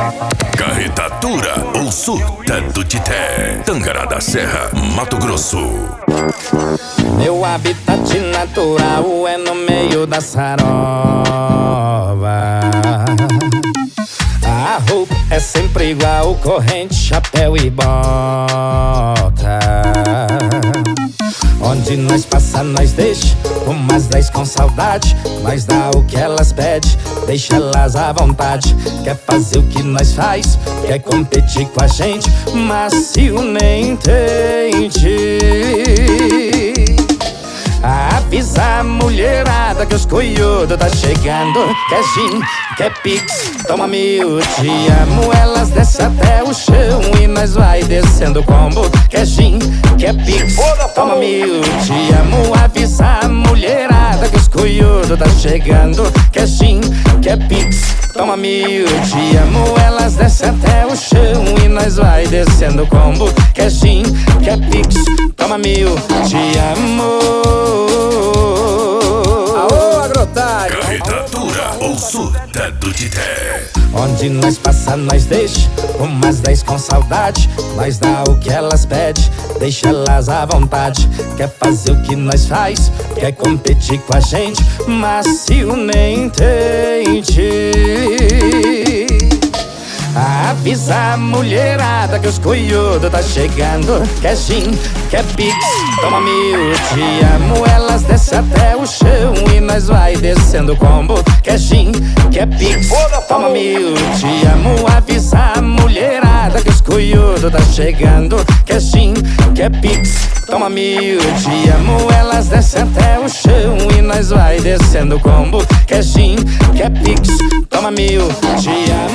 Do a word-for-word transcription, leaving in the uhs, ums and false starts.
Carretatura ou surta do Tité, Tangará da Serra, Mato Grosso. Meu habitat natural é no meio da sarova. A roupa é sempre igual, corrente, chapéu e bota. Onde nós passa, nós deixa umas dez com saudade. Nós dá o que elas pedem, deixa elas à vontade. Quer fazer o que nós faz, quer competir com a gente, macio nem tente. Avisa a mulherada que os coiudos tá chegando. Quer gin, quer pix, toma mil, te amo. Elas descem até o chão e nós vai descendo o combo. Quer gin, quer pix, toma mil, te amo. Avisa a mulherada que os coiudos tá chegando. Quer gin, quer pix, toma mil, te amo. Elas descem até o chão e nós vai descendo o combo. Quer gin, quer pix, toma mil, te amo. Alô, Agrotário! Carretatura ou surta do Tité. Onde nós passa, nós deixa umas dez com saudade. Nós dá o que elas pedem, deixa elas à vontade. Quer fazer o que nós faz, quer competir com a gente, macio nem tente. Avisa a mulherada que os coiudos tá chegando. Quer gin, quer pix, toma mil, te amo. Elas descem até o chão e nós vai descendo o combo. Quer gin, quer pix, toma mil, te amo. Avisa a mulherada que os coiudos tá chegando. Quer gin, quer pix, toma mil, te amo. Elas descem até o chão e nós vai descendo o combo. Quer gin, quer pix, toma mil, te amo.